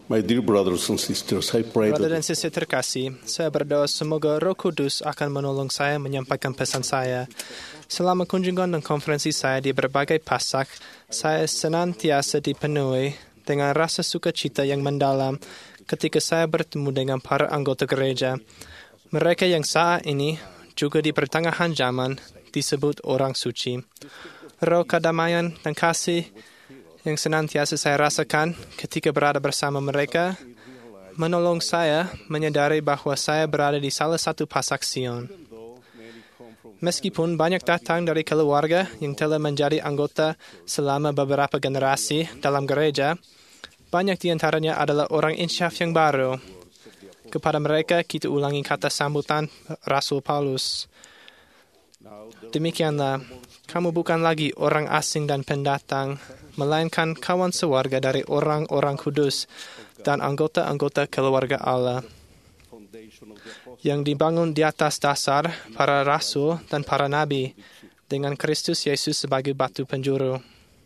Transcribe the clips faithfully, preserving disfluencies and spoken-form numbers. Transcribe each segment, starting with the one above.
My dear brothers and sisters, I pray Brother dan that sisir terkasih, saya berdoa semoga Roh Kudus akan menolong saya menyampaikan pesan saya. Selama kunjungan dan konferensi saya di berbagai pasak, saya senantiasa dipenuhi dengan rasa sukacita yang mendalam ketika saya bertemu dengan para anggota gereja. Mereka yang saat ini juga di pertengahan zaman disebut orang suci. Roh kedamaian dan kasih yang senantiasa saya rasakan ketika berada bersama mereka menolong saya menyadari bahwa saya berada di salah satu pasak Sion. Meskipun banyak datang dari keluarga yang telah menjadi anggota selama beberapa generasi dalam gereja, banyak di antaranya adalah orang insyaf yang baru. Kepada mereka, kita ulangi kata sambutan Rasul Paulus. Demikianlah, kamu bukan lagi orang asing dan pendatang, melainkan kawan sewarga dari orang-orang kudus dan anggota-anggota keluarga Allah, yang dibangun di atas dasar para rasul dan para nabi, dengan Kristus Yesus sebagai batu penjuru.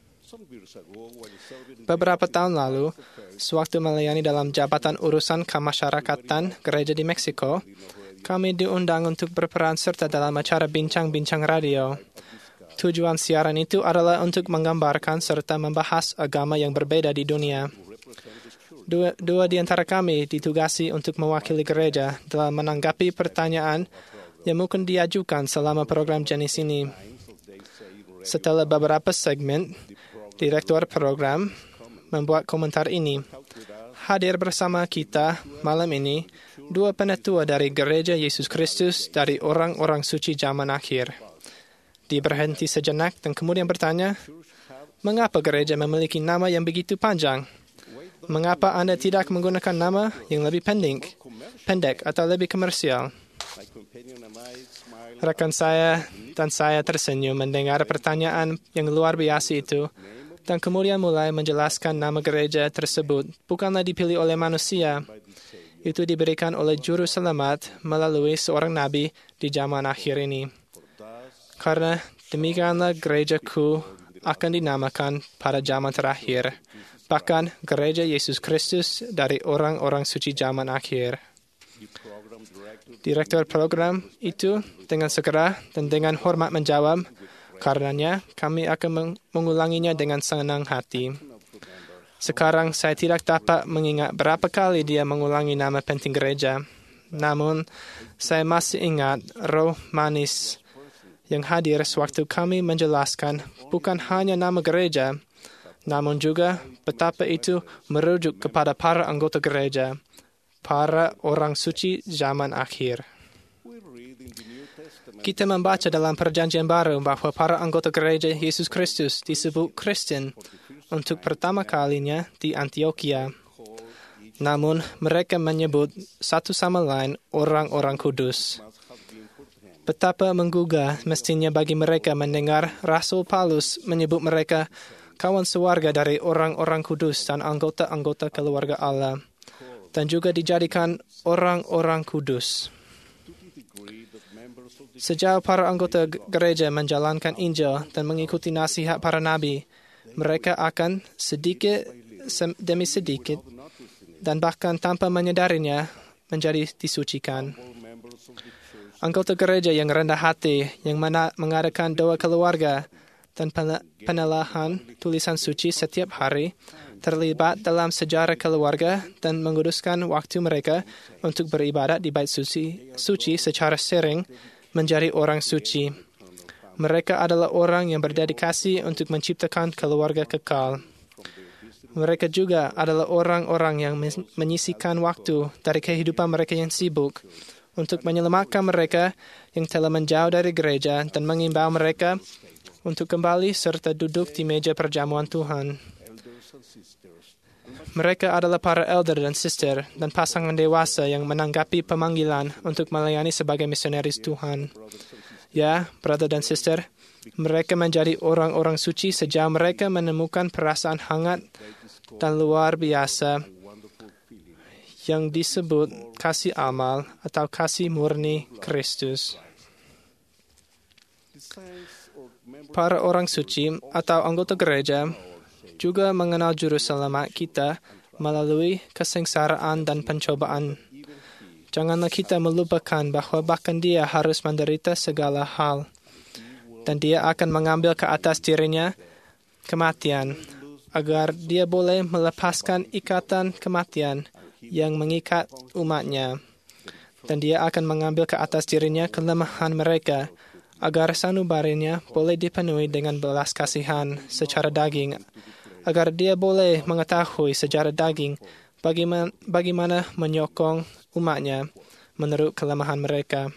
Beberapa tahun lalu, sewaktu melayani dalam jabatan urusan kemasyarakatan gereja di Meksiko, kami diundang untuk berperan serta dalam acara bincang-bincang radio. Tujuan siaran itu adalah untuk menggambarkan serta membahas agama yang berbeda di dunia. Dua, dua di antara kami ditugasi untuk mewakili gereja dalam menanggapi pertanyaan yang mungkin diajukan selama program jenis ini. Setelah beberapa segmen, direktur program membuat komentar ini. Hadir bersama kita malam ini dua penatua dari Gereja Yesus Kristus dari orang-orang suci zaman akhir. Dia berhenti sejenak dan kemudian bertanya, mengapa gereja memiliki nama yang begitu panjang? Mengapa Anda tidak menggunakan nama yang lebih pendek, pendek atau lebih komersial? Rekan saya dan saya tersenyum mendengar pertanyaan yang luar biasa itu, dan kemudian mulai menjelaskan nama gereja tersebut bukanlah dipilih oleh manusia. Itu diberikan oleh Juru Selamat melalui seorang nabi di zaman akhir ini. Karena demikianlah gerejaku akan dinamakan pada zaman terakhir, bahkan Gereja Yesus Kristus dari orang-orang suci zaman akhir. Direktur program itu dengan segera dan dengan hormat menjawab, karenanya kami akan mengulanginya dengan senang hati. Sekarang saya tidak dapat mengingat berapa kali dia mengulangi nama penting gereja. Namun, saya masih ingat roh manis yang hadir sewaktu kami menjelaskan bukan hanya nama gereja, namun juga betapa itu merujuk kepada para anggota gereja, para orang suci zaman akhir. Kita membaca dalam Perjanjian Baru bahwa para anggota gereja Yesus Kristus disebut Kristen untuk pertama kalinya di Antioquia. Namun, mereka menyebut satu sama lain orang-orang kudus. Betapa menggugah mestinya bagi mereka mendengar Rasul Paulus menyebut mereka kawan sewarga dari orang-orang kudus dan anggota-anggota keluarga Allah, dan juga dijadikan orang-orang kudus. Sejauh para anggota gereja menjalankan Injil dan mengikuti nasihat para nabi, mereka akan sedikit demi sedikit dan bahkan tanpa menyadarinya menjadi disucikan. Anggota gereja yang rendah hati, yang mengadakan doa keluarga dan penelahan tulisan suci setiap hari, terlibat dalam sejarah keluarga dan menguduskan waktu mereka untuk beribadat di bait suci, suci secara sering, menjadi orang suci. Mereka adalah orang yang berdedikasi untuk menciptakan keluarga kekal. Mereka juga adalah orang-orang yang menyisihkan waktu dari kehidupan mereka yang sibuk untuk menyelamatkan mereka yang telah menjauh dari gereja dan mengimbau mereka untuk kembali serta duduk di meja perjamuan Tuhan. Mereka adalah para elder dan sister dan pasangan dewasa yang menanggapi pemanggilan untuk melayani sebagai misionaris Tuhan. Ya, brother dan sister, mereka menjadi orang-orang suci sejauh mereka menemukan perasaan hangat dan luar biasa yang disebut kasih amal atau kasih murni Kristus. Para orang suci atau anggota gereja juga mengenal Juru Selamat kita melalui kesengsaraan dan pencobaan. Janganlah kita melupakan bahwa bahkan Dia harus menderita segala hal, dan Dia akan mengambil ke atas dirinya kematian, agar Dia boleh melepaskan ikatan kematian yang mengikat umatnya. Dan Dia akan mengambil ke atas dirinya kelemahan mereka, agar sanubarinya boleh dipenuhi dengan belas kasihan secara daging, agar Dia boleh mengetahui secara daging bagaimana, bagaimana menyokong umatnya menurut kelemahan mereka.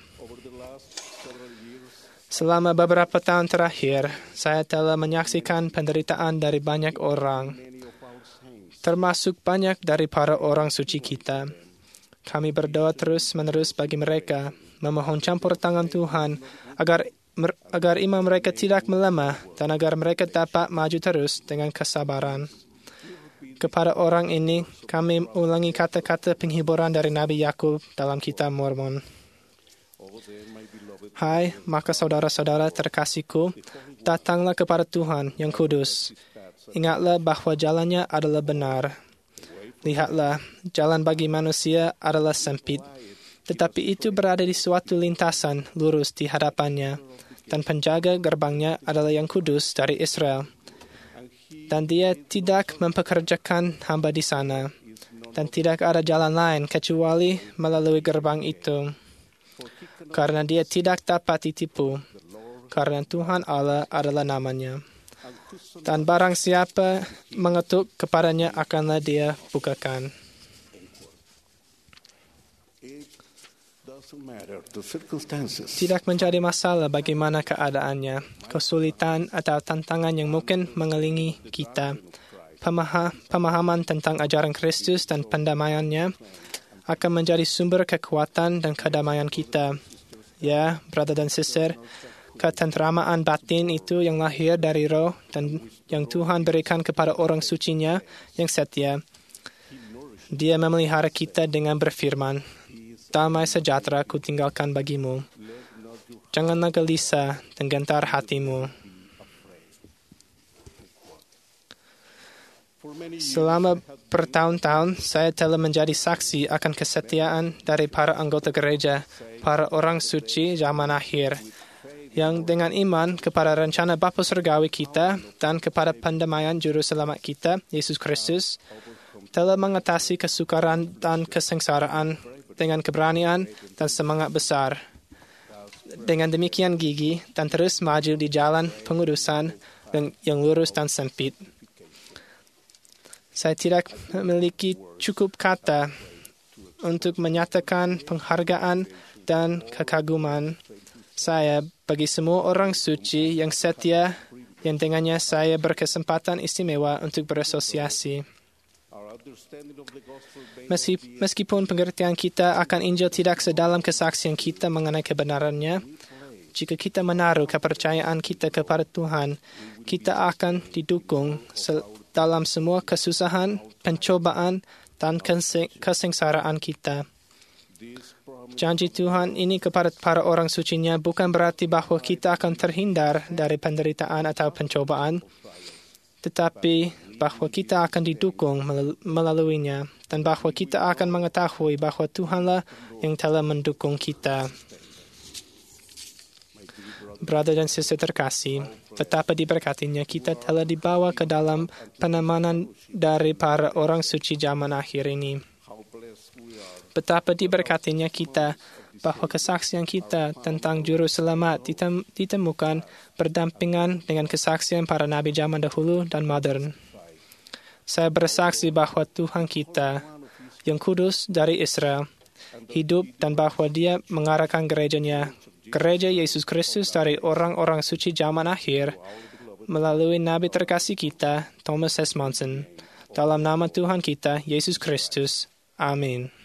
Selama beberapa tahun terakhir, saya telah menyaksikan penderitaan dari banyak orang, termasuk banyak dari para orang suci kita. Kami berdoa terus-menerus bagi mereka, memohon campur tangan Tuhan agar agar iman mereka tidak melemah dan agar mereka dapat maju terus dengan kesabaran. Kepada orang ini, kami ulangi kata-kata penghiburan dari Nabi Yakub dalam kitab Mormon. Hai, maka saudara-saudara terkasihku, datanglah kepada Tuhan yang kudus. Ingatlah bahwa jalannya adalah benar. Lihatlah, jalan bagi manusia adalah sempit, tetapi itu berada di suatu lintasan lurus di hadapannya, dan penjaga gerbangnya adalah yang kudus dari Israel. Dan Dia tidak mempekerjakan hamba di sana, dan tidak ada jalan lain kecuali melalui gerbang itu. Karena Dia tidak dapat ditipu, karena Tuhan Allah adalah namanya. Dan barang siapa mengetuk kepadanya akanlah Dia bukakan. Tidak menjadi masalah bagaimana keadaannya, kesulitan atau tantangan yang mungkin mengelilingi kita. Pemaha, pemahaman tentang ajaran Kristus dan pendamaiannya akan menjadi sumber kekuatan dan kedamaian kita. Ya, brother dan sister, ketentramaan batin itu yang lahir dari roh dan yang Tuhan berikan kepada orang sucinya yang setia. Dia memelihara kita dengan berfirman, "Damai sejahtera ku tinggalkan bagimu. Janganlah gelisah dan gentar hatimu." Selama bertahun-tahun, saya telah menjadi saksi akan kesetiaan dari para anggota gereja, para orang suci zaman akhir, yang dengan iman kepada rencana Bapa Surgawi kita dan kepada pendamaian Juru Selamat kita, Yesus Kristus, telah mengatasi kesukaran dan kesengsaraan dengan keberanian dan semangat besar. Dengan demikian gigih dan terus maju di jalan pengudusan yang lurus dan sempit. Saya tidak memiliki cukup kata untuk menyatakan penghargaan dan kekaguman saya bagi semua orang suci yang setia yang dengannya saya berkesempatan istimewa untuk berasosiasi. Meskipun pengertian kita akan Injil tidak sedalam kesaksian kita mengenai kebenarannya, jika kita menaruh kepercayaan kita kepada Tuhan, kita akan didukung dalam semua kesusahan, pencobaan, dan kesengsaraan kita. Janji Tuhan ini kepada para orang sucinya bukan berarti bahwa kita akan terhindar dari penderitaan atau pencobaan, tetapi bahwa kita akan didukung melaluinya, dan bahwa kita akan mengetahui bahwa Tuhanlah yang telah mendukung kita. Brother dan sister terkasih, betapa diberkatinya kita telah dibawa ke dalam penamanan dari para orang suci zaman akhir ini. Betapa diberkatinya kita bahwa kesaksian kita tentang Juru Selamat ditem- ditemukan berdampingan dengan kesaksian para nabi zaman dahulu dan modern. Saya bersaksi bahwa Tuhan kita, yang kudus dari Israel, hidup dan bahwa Dia mengarahkan gerejanya, gereja Yesus Kristus dari orang-orang suci zaman akhir, melalui Nabi terkasih kita, Thomas S. Monson. Dalam nama Tuhan kita, Yesus Kristus. Amin.